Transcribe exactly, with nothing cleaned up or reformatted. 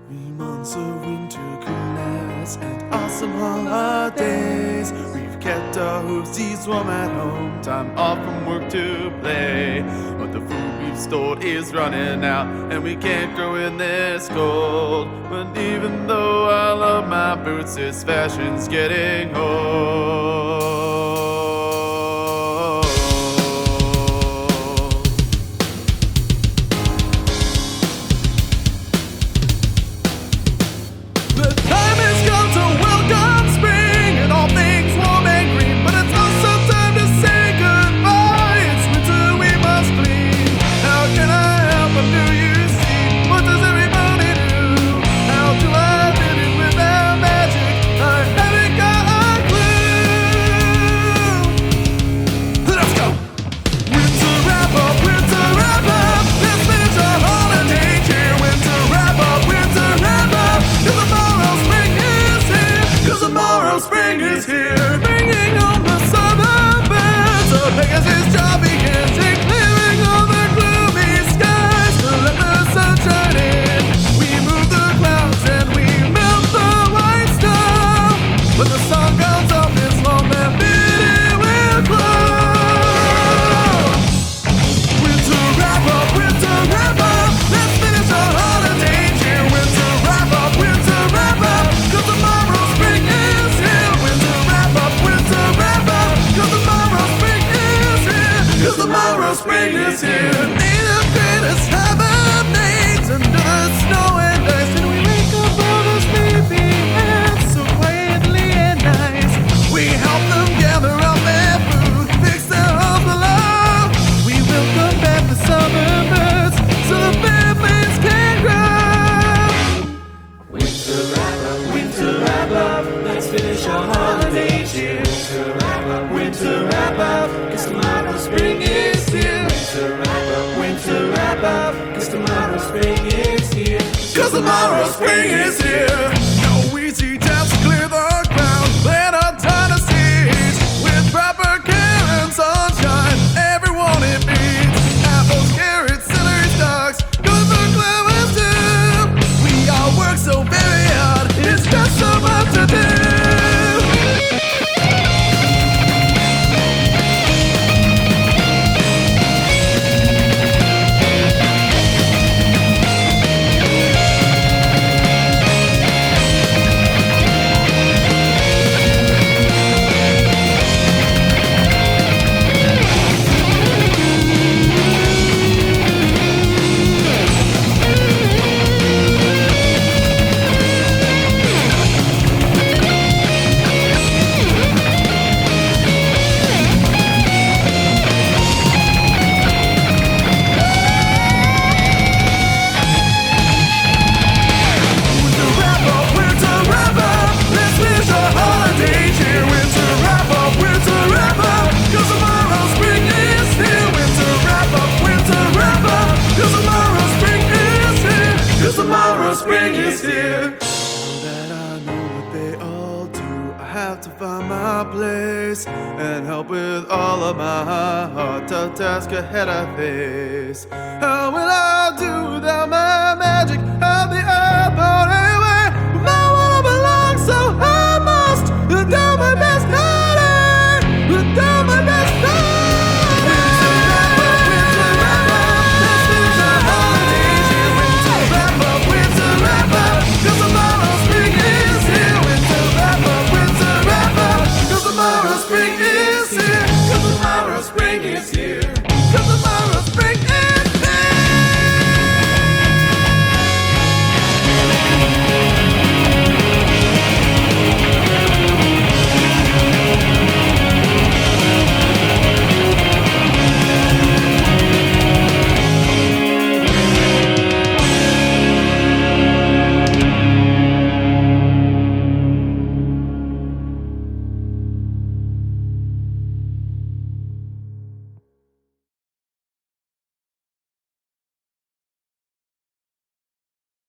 Three months of winter coolness and awesome holidays. We've kept our hoosies warm at home, time off from work to play. But the food we've stored is running out, and we can't grow in this cold. But even though I love my boots, this fashion's getting old. The time has come to welcome spring and all things warm and green, but it's also time to say goodbye. It's winter, we must flee. How can I help? I'm new, you see. What does everybody do? How do I fit in without magic? I haven't got a clue. Let's go! Winter wrap up, winter wrap up. Let's finish our holiday cheer. Winter wrap up, winter wrap up. Cause tomorrow spring is here. Cause tomorrow spring is here. Bringing home the southern birds. So Pegasus job begins in clearing all the gloomy skies to let the sunshine in. We move the clouds and we melt the white snow. When the sun comes up, it's long that it will glow. Winter wrap up, winter wrap up. Let's finish our holiday cheer. Winter wrap up, winter wrap up. Cause tomorrow spring is here. Winter wrap up, winter wrap up. Cause tomorrow spring is here. Cause tomorrow spring is here. May the greatest hibernates under the snow and ice. And we wake up all the sleepy ants so quietly and nice. We help them gather up their food, fix their homes below. We welcome back the summer birds so the families can grow. Winter wrap up, winter wrap up. Let's finish our holiday cheer. Winter wrap up, winter wrap up. Cause tomorrow spring is here. Winter wrap up, winter wrap up. Cause tomorrow spring is here. Cause tomorrow spring is here. No easy task to clear the ground, plant our dynasties with proper care and sunshine. Everyone it needs. Apples, carrots, celery stalks, good for clovers too. We all work so very hard, it's just so much to do. Spring is here. Now that I know what they all do, I have to find my place and help with all of my hard tough tasks ahead I face. How will I do without my magic? How the earth on anyway? My world belongs, so I must do my best. Naughty, do my best. Spring is here. Cause tomorrow spring is here.